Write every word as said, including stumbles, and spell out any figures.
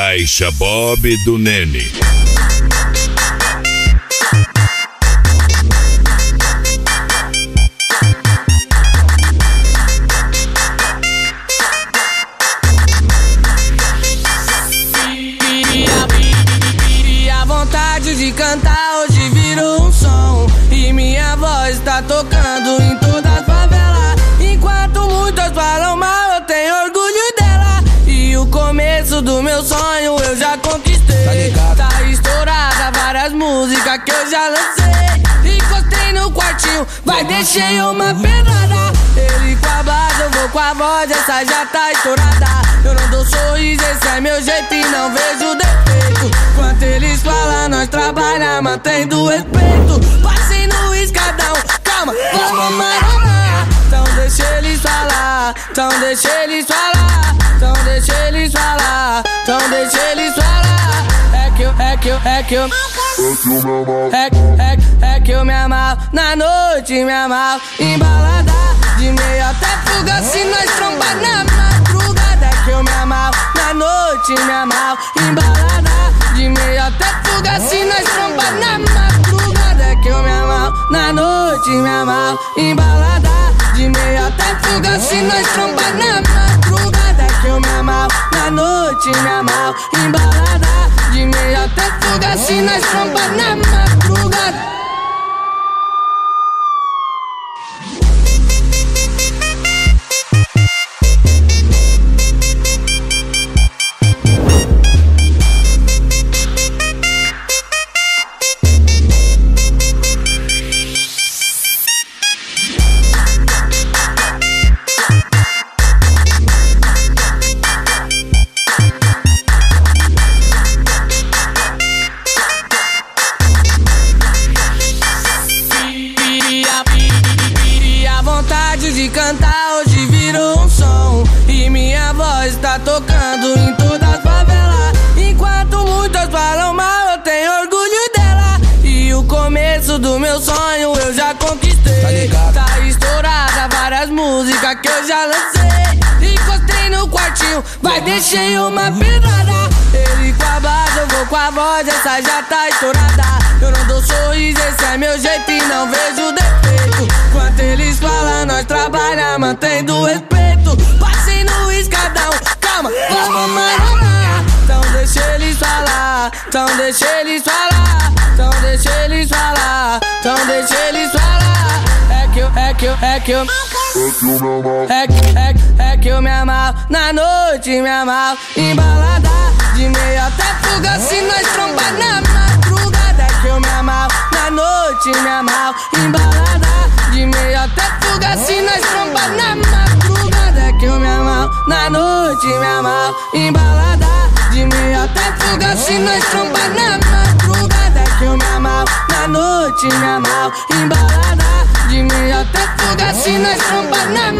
Caixa Bob do Nene. De cantar hoje virou um som e minha voz tá tocando em todas as favelas. Enquanto muitos falam mal, eu tenho orgulho dela. E o começo do meu sonho eu já conquistei. Tá estourada várias músicas que eu já lancei. Encostei no quartinho, vai deixei uma pedrada. Ele com a base, eu vou com a voz, essa já tá estourada. Eu não dou sorriso, esse é meu jeito e não vejo defeito. Enquanto eles falam, nós trabalha, mantendo respeito. Passei no escadão, calma, vamos marolar. Então deixa eles falar, então deixa eles falar, então deixa eles falar, então deixa eles falar. É que eu, é que eu, é que eu É, é, é que eu me amarro, na noite me amarro, embalada, de meio até fuga, se nós trombar na madrugada. É que eu me amarro, na noite me amarro, embalada, de meio até fuga, se nós trombar na madrugada. É que eu me amarro, na noite me amarro, embalada, de meio até fuga, se nós trombar na madrugada. É que eu me amarro, na noite me amarro, embalada, de meio até fuga, se nós trombar na madrugada. De cantar hoje virou um som e minha voz tá tocando em todas as favelas. Enquanto muitos falam mal, eu tenho orgulho dela. E o começo do meu sonho eu já conquistei. Tá estourada várias músicas que eu já lancei. Encostei no quartinho, vai deixei uma pedrada. Ele com a base, eu vou com a voz, essa já tá estourada. Eu não dou sorriso, esse é meu jeito e não vejo defeito. Enquanto eles falam, nós trabalha, mantendo respeito. Passei no escadão, calma, vamos marolar. Então deixa eles falar, então deixa eles falar, então deixa eles falar, então deixa eles falar. É que eu, é que eu, é que eu É que, é que, é que eu me amarro, na noite me amarro, embalada, de meio até fuga, se nós trombar na madrugada. É que eu me amarro, na noite me amarro, embalada, de meio até fuga, se nós trombar na madrugada. É que eu me amarro, na noite me amarro, embalada, de meio até fuga, se nós trombar na madrugada. É que eu me amarro, na noite me amarro, embalada, de meio até fuga, se nós trombar na